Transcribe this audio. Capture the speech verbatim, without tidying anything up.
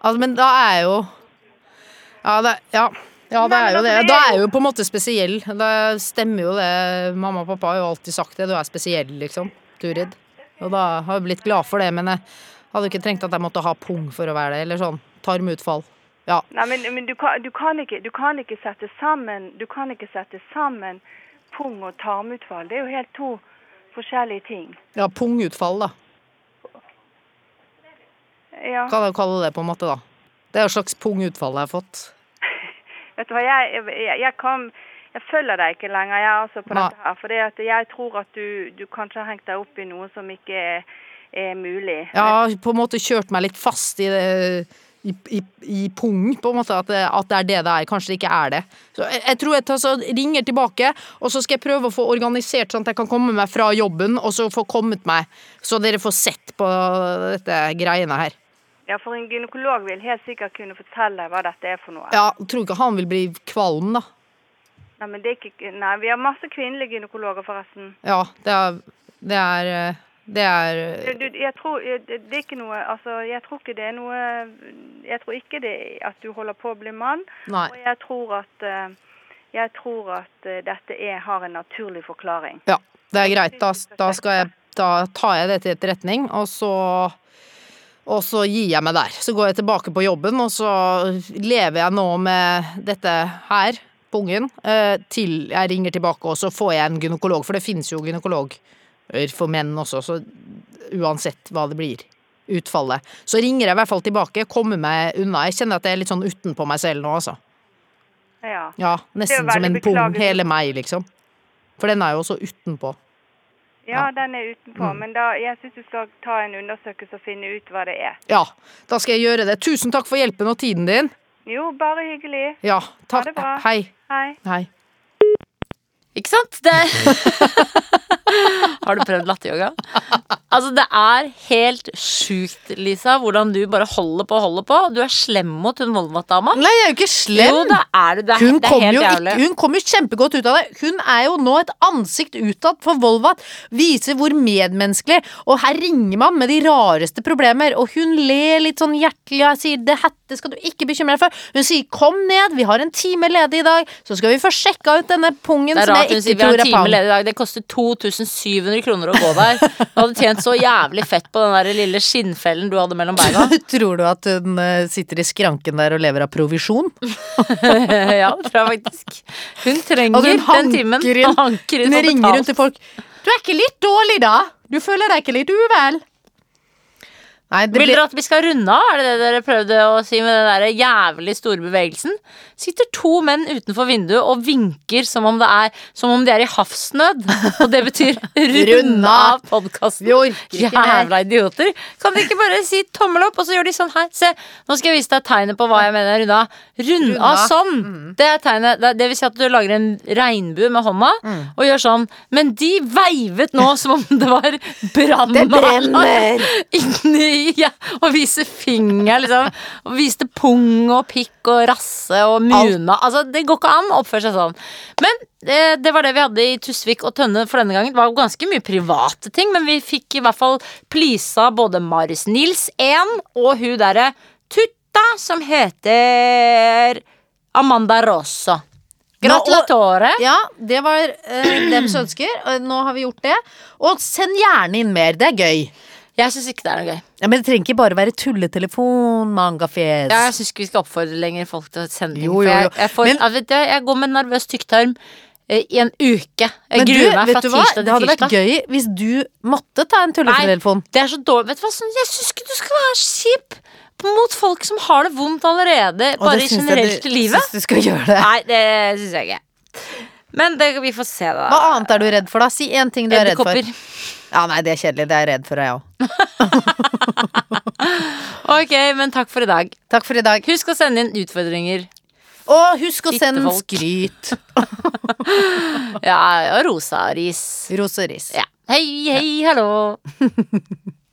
Altså, men da er jo Ja, det, ja. Ja, det er jo det. Da er jo på en måte spesiell. Det stemmer jo det. Mamma og pappa har jo alltid sagt det. Du er spesiell, liksom. Turid. Og da har jeg blitt glad for det, men jeg hadde ikke trengt at jeg måtte ha pung for å være det, eller sånn. Tarmutfall. Ja. Nei, men, men du, kan, du, kan ikke, du kan ikke sette sammen Du kan ikke sette sammen pung og tarmutfall. Det er jo helt to forskjellige ting. Ja, pungutfall, da. Ja. Kan jeg kalle det på en måte, da. Det er jo slags pungutfall jeg har fått. Vet du hva, jeg, jeg, jeg, kom, jeg følger deg ikke lenger, jeg også på Nei. Dette her, for at jeg tror at du, du kanskje har hengt deg opp i noe som ikke er, er mulig. Ja, på en måte kjørt meg litt fast i, det, i, i, i pung, på en måte, at det, at det er det det er, kanskje det ikke er det. Så jeg, jeg tror jeg tar, så ringer tilbake, og så skal jeg prøve å få organisert sånn at jeg kan komme meg fra jobben, og så få kommet meg, så dere får sett på dette greiene her. Ja, for en gynekolog vil helt sikkert kunne fortelle hva dette er for noe. Ja, jeg tror ikke han vil bli kvalm, da. Nei, men det er ikke... Nei, vi har masse kvinnelige gynekologer, forresten. Ja, det er... Det er... Det er... Du, jeg tror... Det er ikke noe... Altså, jeg tror ikke det er noe... Jeg tror ikke det er at du holder på å bli mann. Nei. Og jeg tror at... Jeg tror at dette er, har en naturlig forklaring. Ja, det er greit. Da, da skal jeg... Da tar jeg det til etterretning, og så... Og så gir jeg meg der. Så går jeg tilbake på jobben, og så lever jeg nå med dette her, pungen, til jeg ringer tilbake, og så får jeg en gynekolog, for det finnes jo gynekologer for menn også, så uansett hva det blir, utfallet. Så ringer jeg i hvert fall tilbake, kommer meg unna. Jeg kjenner at jeg er litt sånn utenpå meg selv nå, altså. Ja. Ja, nesten som en pung, hele meg, liksom. For den er jo også utenpå. Ja, den er utenpå, mm. men da, jeg synes du skal ta en undersøkelse og finne ut hva det er. Ja, da skal jeg gjøre det. Tusen takk for hjelpen og tiden din. Jo, bare hyggelig. Ja, takk. Ha det bra. Hei. Hei. Hei. Ikke sant? Det... Har du prøvd latteryoga? Altså, det er helt sjukt, Lisa, hvordan du bare holder på og holder på. Du er slem mot hun Volvat-dama. Nei, jeg er jo ikke slem. Jo, det er du. Det er, hun det er helt jævlig. Ikke, hun kom jo kjempegodt ut av det. Hun er jo nå et ansikt utad for Volvat. Viser hvor medmenneskelig. Og her ringer man med de rareste problemer. Og hun ler litt sånn hjertelig. Jeg sier, det hette skal du ikke bekymre deg for. Hun sier, kom ned, vi har en time ledig i dag. Så skal vi få sjekka ut denne pungen som jeg ikke tror er pang. Det koster to tusen syv hundre kroner å gå der. Du hadde tjent så jævlig fett på den der lille skinnfellen du hadde mellom beina. Tror du at hun sitter i skranken der og lever av provisjon? Ja, det tror jeg faktisk. Hun trenger hun den timen. Inn, hun ringer rundt til folk. Du er ikke litt dårlig da? Du føler deg ikke litt uvel? Nei, det Vil blir... dere at vi skal runde av? Er det det dere prøvde å si med den der jævlig store bevegelsen? Sitter to menn utenfor vinduet og vinker som om det er Som om de er i havsnød. Og det betyr runde av podcasten. Jævla idioter. Kan de ikke bare si tommel opp, og så gjør de sånn her? Se, nå skal jeg vise deg tegnet på hva jeg mener runde av. Runde av sånn. Mm. Det er tegnet. Det vil si at du lager en regnbue med hånda mm. og gjør sånn. Men de veivet nå som om det var brann. Det brenner. Inni Ja, og vise finger liksom, og viste pung og pikk og rasse og muna. Altså, det går ikke an å oppføre seg sånn. Men det, det var det vi hadde i Tusvik og Tønne for denne gangen. Det var ganske mye private ting, men vi fikk i hvert fall plisa både Maris Nils en og hun derre Tutta som heter Amanda Rosso. Gratulatore. Ja, det var uh, dems ønsker. Nå har vi gjort det. Og send gjerne inn mer, det er gøy. Jeg synes ikke det er noe gøy. Ja, men det trenger ikke bare være tulletelefon, mangafjes. Ja, jeg synes ikke vi skal oppfordre lenger folk til å sende jo, jo, jo. Jeg, jeg, får, men, jeg, vet, jeg, jeg går med nervøs tykktarm eh, i en uke. Jeg gruer meg fra tirsdag til tirsdag. Det hadde vært gøy hvis du måtte ta en tulletelefon. Nei, det er så dårlig. Vet du hva, jeg synes ikke du skal være kjip mot folk som har det vondt allerede, og bare generelt i livet. Synes du skal gjøre det. Nei, det synes jeg ikke. Men det, vi får se da. Hva annet er du redd for da? Si en ting du er redd for. Edderkopper. Ja, nei, det er kjedelig. Det er jeg redd for, jeg også. Ok, men takk for i dag. Takk for i dag. Husk å sende inn utfordringer. Og husk å sende skryt. Ja, og rosa ris. Rosa ris. Ja. Hei, hei, hallo.